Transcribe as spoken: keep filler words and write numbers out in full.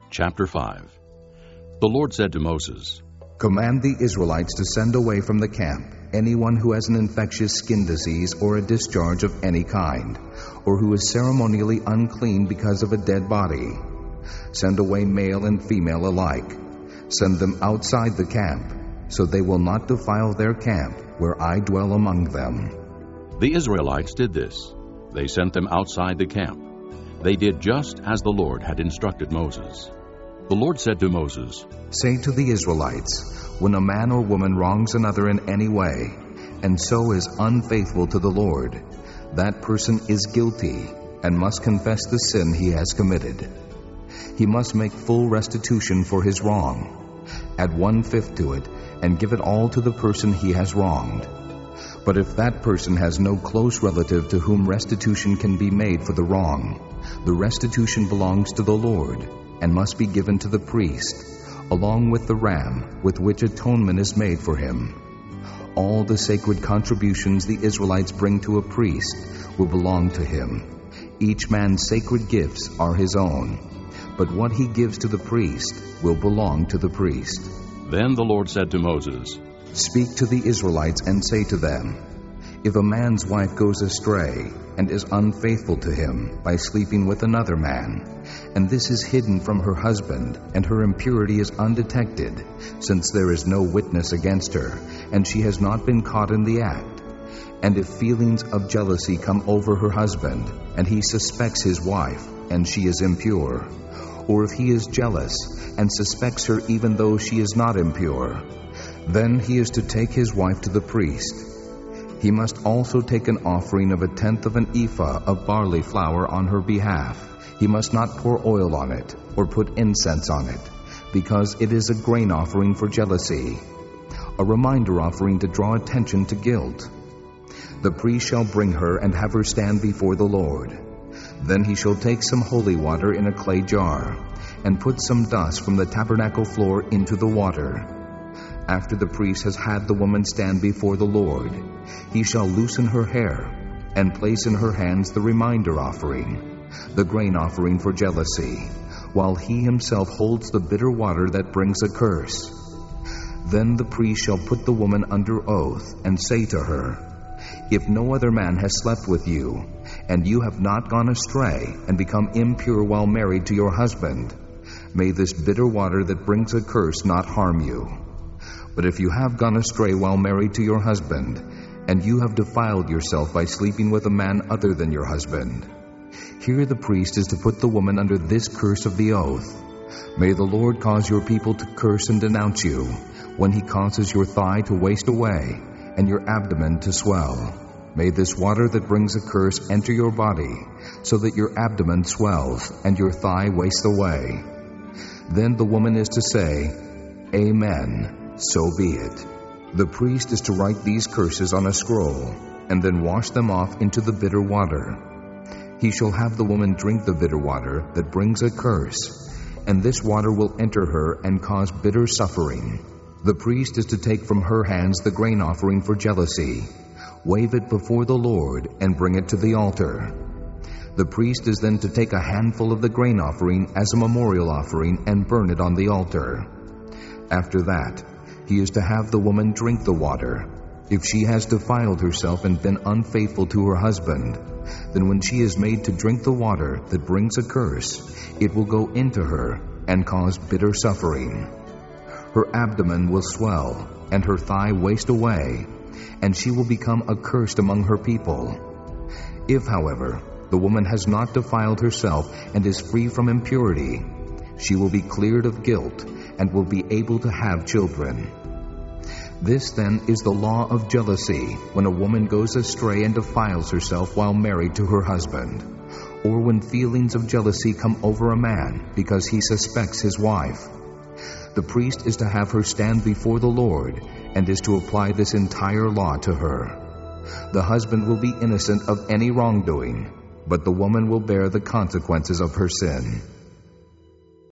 Chapter five. The Lord said to Moses, Command the Israelites to send away from the camp anyone who has an infectious skin disease or a discharge of any kind, or who is ceremonially unclean because of a dead body. Send away male and female alike. Send them outside the camp, so they will not defile their camp where I dwell among them. The Israelites did this. They sent them outside the camp. They did just as the Lord had instructed Moses. The Lord said to Moses, Say to the Israelites, when a man or woman wrongs another in any way, and so is unfaithful to the Lord, that person is guilty and must confess the sin he has committed. He must make full restitution for his wrong, add one-fifth to it, and give it all to the person he has wronged. But if that person has no close relative to whom restitution can be made for the wrong, the restitution belongs to the Lord and must be given to the priest, along with the ram with which atonement is made for him. All the sacred contributions the Israelites bring to a priest will belong to him. Each man's sacred gifts are his own, but what he gives to the priest will belong to the priest. Then the Lord said to Moses, Speak to the Israelites and say to them, If a man's wife goes astray and is unfaithful to him by sleeping with another man, and this is hidden from her husband, and her impurity is undetected, since there is no witness against her, and she has not been caught in the act, and if feelings of jealousy come over her husband, and he suspects his wife, and she is impure, or if he is jealous and suspects her even though she is not impure, then he is to take his wife to the priest. He must also take an offering of a tenth of an ephah of barley flour on her behalf. He must not pour oil on it or put incense on it, because it is a grain offering for jealousy, a reminder offering to draw attention to guilt. The priest shall bring her and have her stand before the Lord. Then he shall take some holy water in a clay jar and put some dust from the tabernacle floor into the water. After the priest has had the woman stand before the Lord, he shall loosen her hair and place in her hands the reminder offering, the grain offering for jealousy, while he himself holds the bitter water that brings a curse. Then the priest shall put the woman under oath and say to her, If no other man has slept with you, and you have not gone astray and become impure while married to your husband, may this bitter water that brings a curse not harm you. But if you have gone astray while married to your husband, and you have defiled yourself by sleeping with a man other than your husband, here the priest is to put the woman under this curse of the oath. May the Lord cause your people to curse and denounce you, when he causes your thigh to waste away, and your abdomen to swell. May this water that brings a curse enter your body, so that your abdomen swells, and your thigh wastes away. Then the woman is to say, Amen. So be it. The priest is to write these curses on a scroll, and then wash them off into the bitter water. He shall have the woman drink the bitter water that brings a curse, and this water will enter her and cause bitter suffering. The priest is to take from her hands the grain offering for jealousy, wave it before the Lord, and bring it to the altar. The priest is then to take a handful of the grain offering as a memorial offering and burn it on the altar. After that, he is to have the woman drink the water. If she has defiled herself and been unfaithful to her husband, then when she is made to drink the water that brings a curse, it will go into her and cause bitter suffering. Her abdomen will swell, and her thigh waste away, and she will become accursed among her people. If, however, the woman has not defiled herself and is free from impurity, she will be cleared of guilt and will be able to have children. This, then, is the law of jealousy when a woman goes astray and defiles herself while married to her husband, or when feelings of jealousy come over a man because he suspects his wife. The priest is to have her stand before the Lord and is to apply this entire law to her. The husband will be innocent of any wrongdoing, but the woman will bear the consequences of her sin.